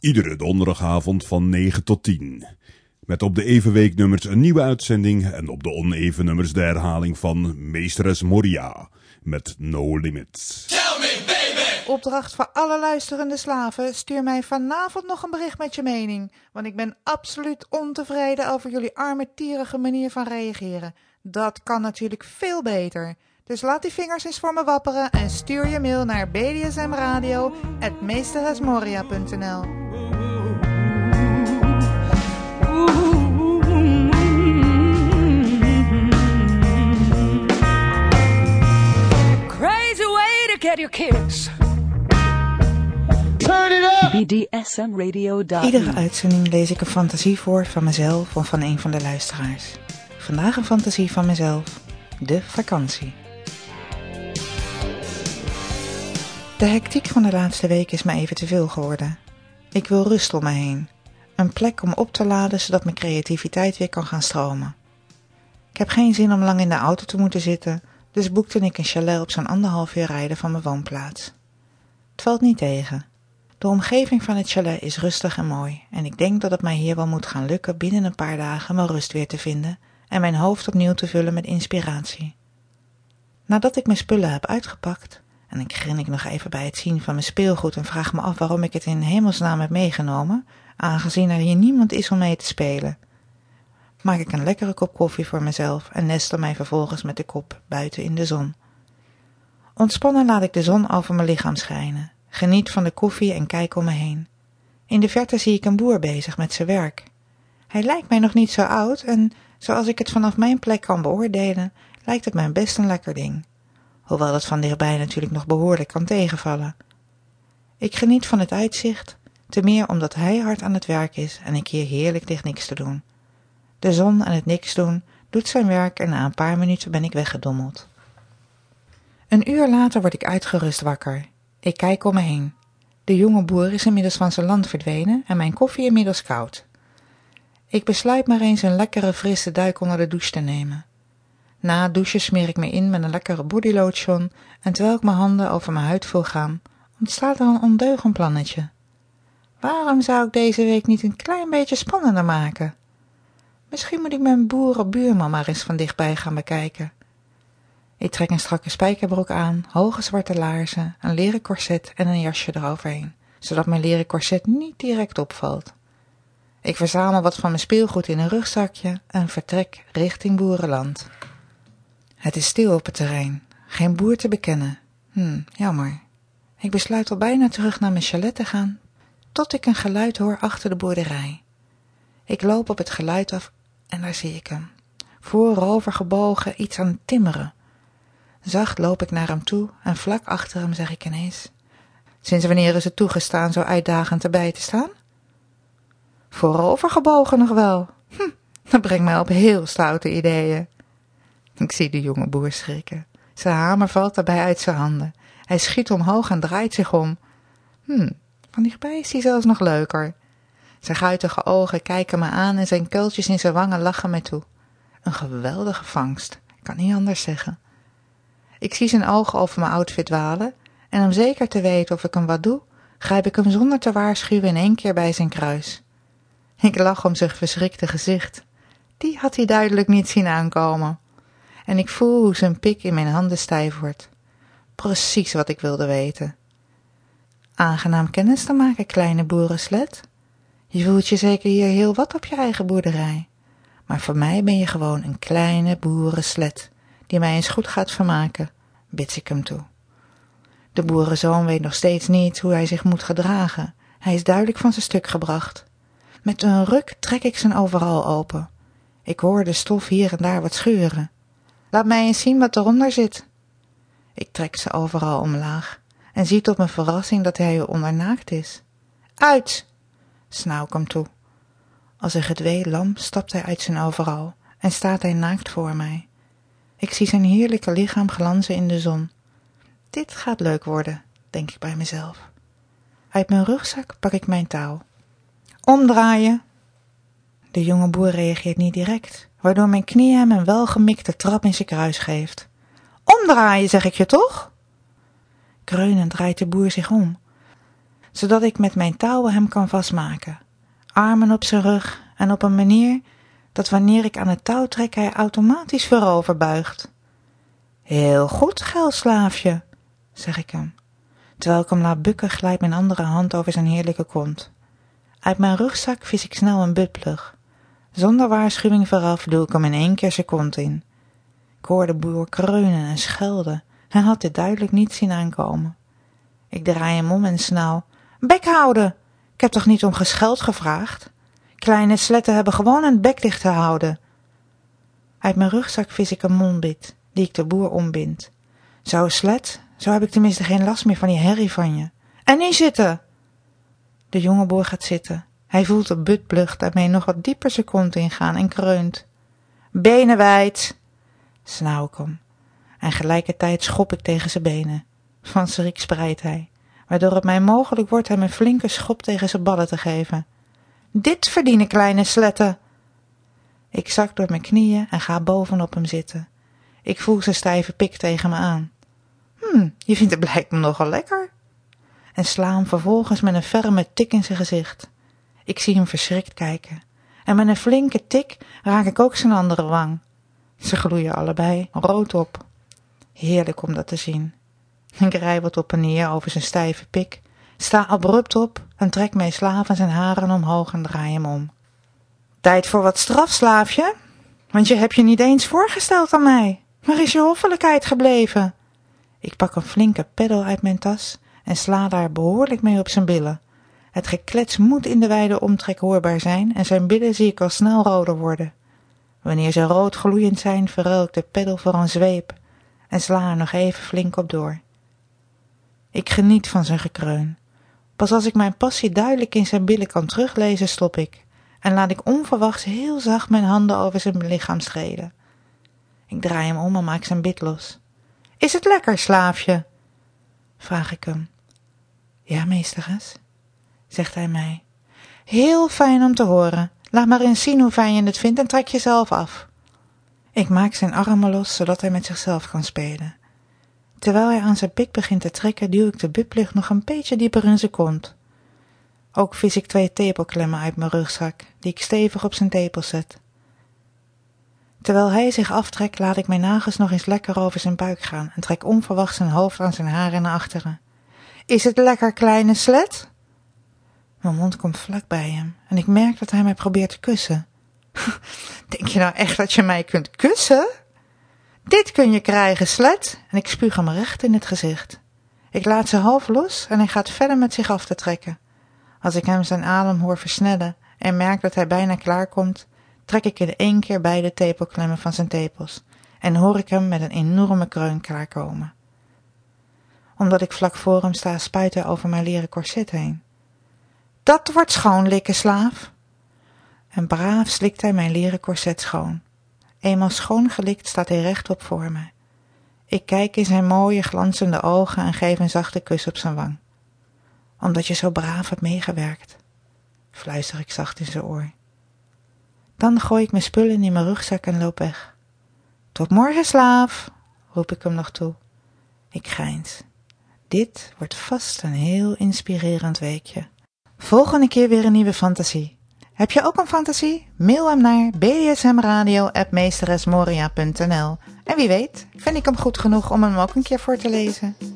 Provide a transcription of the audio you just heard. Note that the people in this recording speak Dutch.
Iedere donderdagavond van 9 tot 10. Met op de evenweeknummers een nieuwe uitzending en op de oneven nummers de herhaling van Meesteres Moria met No Limits. Tell me, baby! Opdracht voor alle luisterende slaven, stuur mij vanavond nog een bericht met je mening, want ik ben absoluut ontevreden over jullie armetierige manier van reageren. Dat kan natuurlijk veel beter. Dus laat die vingers eens voor me wapperen en stuur je mail naar bdsmradio@meesteresmoria.nl. Crazy way to get your kicks. Turn it up! BDSMradio.nl. Iedere uitzending lees ik een fantasie voor van mezelf of van een van de luisteraars. Vandaag een fantasie van mezelf, de vakantie. De hectiek van de laatste week is me even te veel geworden. Ik wil rust om me heen. Een plek om op te laden zodat mijn creativiteit weer kan gaan stromen. Ik heb geen zin om lang in de auto te moeten zitten, dus boekte ik een chalet op zo'n 1,5 uur rijden van mijn woonplaats. Het valt niet tegen. De omgeving van het chalet is rustig en mooi en ik denk dat het mij hier wel moet gaan lukken binnen een paar dagen mijn rust weer te vinden en mijn hoofd opnieuw te vullen met inspiratie. Nadat ik mijn spullen heb uitgepakt, en ik grinnik nog even bij het zien van mijn speelgoed en vraag me af waarom ik het in hemelsnaam heb meegenomen, aangezien er hier niemand is om mee te spelen, maak ik een lekkere kop koffie voor mezelf en nestel mij vervolgens met de kop buiten in de zon. Ontspannen laat ik de zon over mijn lichaam schijnen, geniet van de koffie en kijk om me heen. In de verte zie ik een boer bezig met zijn werk. Hij lijkt mij nog niet zo oud en, zoals ik het vanaf mijn plek kan beoordelen, lijkt het mij best een lekker ding. Hoewel dat van dichtbij natuurlijk nog behoorlijk kan tegenvallen. Ik geniet van het uitzicht, te meer omdat hij hard aan het werk is en ik hier heerlijk lig niks te doen. De zon en het niks doen doet zijn werk en na een paar minuten ben ik weggedommeld. Een uur later word ik uitgerust wakker. Ik kijk om me heen. De jonge boer is inmiddels van zijn land verdwenen en mijn koffie inmiddels koud. Ik besluit maar eens een lekkere frisse duik onder de douche te nemen. Na het douchen smeer ik me in met een lekkere bodylotion en terwijl ik mijn handen over mijn huid voel gaan, ontstaat er een ondeugend plannetje. Waarom zou ik deze week niet een klein beetje spannender maken? Misschien moet ik mijn boerenbuurman maar eens van dichtbij gaan bekijken. Ik trek een strakke spijkerbroek aan, hoge zwarte laarzen, een leren corset en een jasje eroverheen, zodat mijn leren corset niet direct opvalt. Ik verzamel wat van mijn speelgoed in een rugzakje en vertrek richting boerenland. Het is stil op het terrein, geen boer te bekennen. Jammer. Ik besluit al bijna terug naar mijn chalet te gaan, tot ik een geluid hoor achter de boerderij. Ik loop op het geluid af en daar zie ik hem. Voorover gebogen, iets aan het timmeren. Zacht loop ik naar hem toe en vlak achter hem zeg ik ineens: sinds wanneer is het toegestaan zo uitdagend erbij te staan? Voorover gebogen nog wel. Dat brengt mij op heel stoute ideeën. Ik zie de jonge boer schrikken. Zijn hamer valt daarbij uit zijn handen. Hij schiet omhoog en draait zich om. Van dichtbij is hij zelfs nog leuker. Zijn guitige ogen kijken me aan en zijn kuiltjes in zijn wangen lachen mij toe. Een geweldige vangst, ik kan niet anders zeggen. Ik zie zijn ogen over mijn outfit dwalen en om zeker te weten of ik hem wat doe, grijp ik hem zonder te waarschuwen in 1 keer bij zijn kruis. Ik lach om zijn verschrikte gezicht. Die had hij duidelijk niet zien aankomen. En ik voel hoe zijn pik in mijn handen stijf wordt. Precies wat ik wilde weten. Aangenaam kennis te maken, kleine boerenslet. Je voelt je zeker hier heel wat op je eigen boerderij. Maar voor mij ben je gewoon een kleine boerenslet, die mij eens goed gaat vermaken, bits ik hem toe. De boerenzoon weet nog steeds niet hoe hij zich moet gedragen. Hij is duidelijk van zijn stuk gebracht. Met een ruk trek ik zijn overal open. Ik hoor de stof hier en daar wat scheuren. Laat mij eens zien wat eronder zit. Ik trek ze overal omlaag en zie tot mijn verrassing dat hij eronder naakt is. Uit! Snauw ik hem toe. Als een gedwee lam stapt hij uit zijn overal en staat hij naakt voor mij. Ik zie zijn heerlijke lichaam glanzen in de zon. Dit gaat leuk worden, denk ik bij mezelf. Uit mijn rugzak pak ik mijn touw. Omdraaien! De jonge boer reageert niet direct, waardoor mijn knie hem een welgemikte trap in zijn kruis geeft. Omdraaien, zeg ik je toch? Kreunend draait de boer zich om. zodat ik met mijn touwen hem kan vastmaken. Armen op zijn rug en op een manier dat wanneer ik aan het touw trek hij automatisch voorover buigt. Heel goed, geilslaafje, zeg ik hem. Terwijl ik hem laat bukken glijdt mijn andere hand over zijn heerlijke kont. Uit mijn rugzak vis ik snel een buttplug. Zonder waarschuwing vooraf doe ik hem in 1 keer zijn kont in. Ik hoorde de boer kreunen en schelden en had dit duidelijk niet zien aankomen. Ik draai hem om en snauw. Bek houden! Ik heb toch niet om gescheld gevraagd? Kleine sletten hebben gewoon een bek dicht te houden. Uit mijn rugzak vis ik een monbit, die ik de boer ombind. Zo, slet, zo heb ik tenminste geen last meer van die herrie van je. En niet zitten! De jonge boer gaat zitten. Hij voelt de buttplug daarmee nog wat dieper zijn kont ingaan en kreunt. Benen wijd! Snauw ik hem. En gelijkertijd schop ik tegen zijn benen. Van schrik spreidt hij, waardoor het mij mogelijk wordt hem een flinke schop tegen zijn ballen te geven. Dit verdienen kleine sletten! Ik zak door mijn knieën en ga bovenop hem zitten. Ik voel zijn stijve pik tegen me aan. Je vindt het blijkbaar nogal lekker. En sla hem vervolgens met een ferme tik in zijn gezicht. Ik zie hem verschrikt kijken. En met een flinke tik raak ik ook zijn andere wang. Ze gloeien allebei rood op. Heerlijk om dat te zien. Ik rij wat op en neer over zijn stijve pik, sta abrupt op en trek mijn slaaf en zijn haren omhoog en draai hem om. Tijd voor wat straf, slaafje, want je hebt je niet eens voorgesteld aan mij. Waar is je hoffelijkheid gebleven? Ik pak een flinke peddel uit mijn tas en sla daar behoorlijk mee op zijn billen. Het geklets moet in de wijde omtrek hoorbaar zijn en zijn billen zie ik al snel roder worden. Wanneer ze rood gloeiend zijn, verruil ik de peddel voor een zweep en sla er nog even flink op door. Ik geniet van zijn gekreun. Pas als ik mijn passie duidelijk in zijn billen kan teruglezen, stop ik en laat ik onverwachts heel zacht mijn handen over zijn lichaam strelen. Ik draai hem om en maak zijn bit los. Is het lekker, slaafje? Vraag ik hem. Ja, meesteres, zegt hij mij. Heel fijn om te horen. Laat maar eens zien hoe fijn je het vindt en trek jezelf af. Ik maak zijn armen los, zodat hij met zichzelf kan spelen. Terwijl hij aan zijn pik begint te trekken, duw ik de buttplug nog een beetje dieper in zijn kont. Ook vis ik 2 tepelklemmen uit mijn rugzak, die ik stevig op zijn tepels zet. Terwijl hij zich aftrekt, laat ik mijn nagels nog eens lekker over zijn buik gaan en trek onverwachts zijn hoofd aan zijn haren naar achteren. Is het lekker, kleine slet? Mijn mond komt vlak bij hem en ik merk dat hij mij probeert te kussen. Denk je nou echt dat je mij kunt kussen? Dit kun je krijgen, slet, en ik spuug hem recht in het gezicht. Ik laat zijn half los en hij gaat verder met zich af te trekken. Als ik hem zijn adem hoor versnellen en merk dat hij bijna klaar komt, trek ik in 1 keer beide tepelklemmen van zijn tepels en hoor ik hem met een enorme kreun klaarkomen. Omdat ik vlak voor hem sta, spuit hij over mijn leren corset heen. Dat wordt schoonlikken, slaaf. En braaf slikt hij mijn leren corset schoon. Eenmaal schoongelikt staat hij rechtop voor me. Ik kijk in zijn mooie glanzende ogen en geef een zachte kus op zijn wang. Omdat je zo braaf hebt meegewerkt, fluister ik zacht in zijn oor. Dan gooi ik mijn spullen in mijn rugzak en loop weg. Tot morgen, slaaf, roep ik hem nog toe. Ik grijns. Dit wordt vast een heel inspirerend weekje. Volgende keer weer een nieuwe fantasie. Heb je ook een fantasie? Mail hem naar bdsmradio@meesteresmoria.nl. En wie weet, vind ik hem goed genoeg om hem ook een keer voor te lezen.